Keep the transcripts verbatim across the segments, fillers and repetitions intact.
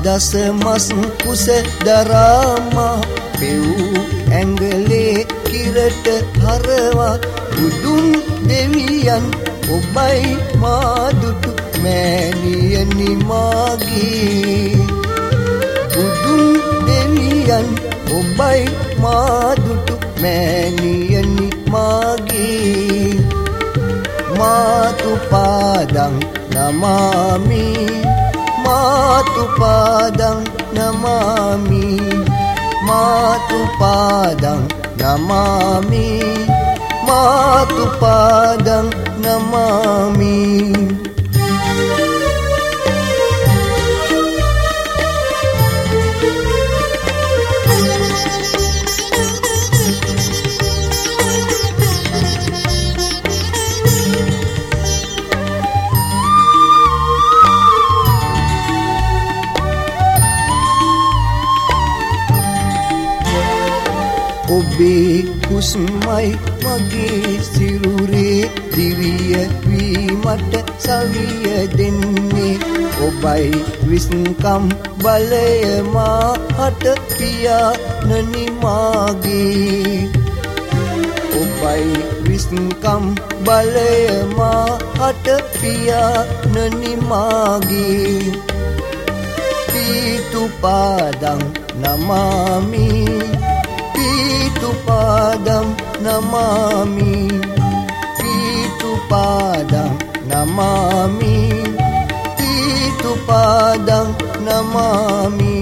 දසමස් කුස දරාමා පෙව් ඇඟලේ කිරට හරවා බුදුන් දෙවියන් ඔබයි මාදුටු මෑණියනි මාගේ බුදුන් දෙවියන් ඔබයි මාදුටු මෑණියනි මාගේ මාතු පාදං නමාමි මාතු පාදං නමාමි මාතු පාදං නමාමි මාතු පාදං නමාමි ඔබේ කුස්මයි මගේ සිරුරේ දිවිය වීමට සවිය දෙන්නේ ඔබයි විස්කම් බලය මාහට පියාණනි මාගේ ඔබයි විස්කම් බලය මාහට පියාණනි මාගේ පීතු පාදං නමාමි පීතු පාදං නමාමි පීතු පාදං නමාමි පීතු පාදං නමාමි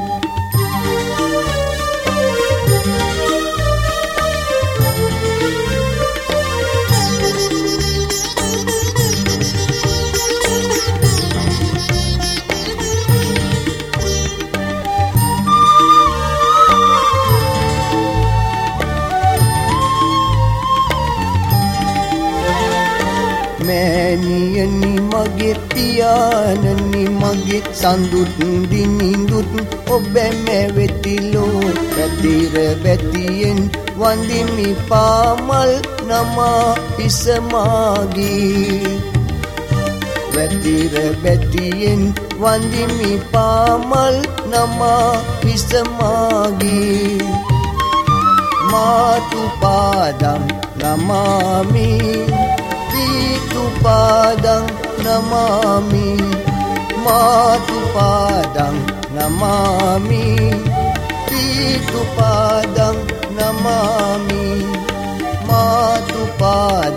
මෑණියනි මගේ පියාණනි මගේ සඳුත් දිනිඳුත් ඔබ මැවෙතිලෝ පැතිර බැතියෙන් වඳිමි පාමල් නමා පිස මාගේ පැතිර බැතියෙන් වඳිමි පාමල් නමා පිස මාගේ මාතු පාදං නමාමි පීතු පාදං නමාමි මාතු පාදං නමාමි පීතු පාදං නමාමි මාතු පාදං